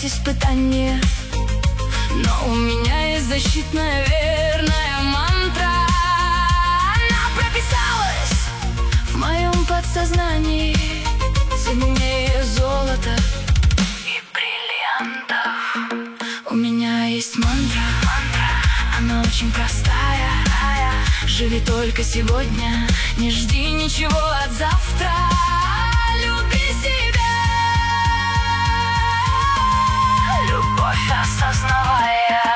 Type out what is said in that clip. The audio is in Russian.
испытания, но у меня есть защитная верная мантра. Она прописалась в моем подсознании, ценнее золота и бриллиантов. У меня есть мантра, она очень простая. Живи только сегодня, не жди ничего от завтра. Люби себя, любовь осознавая.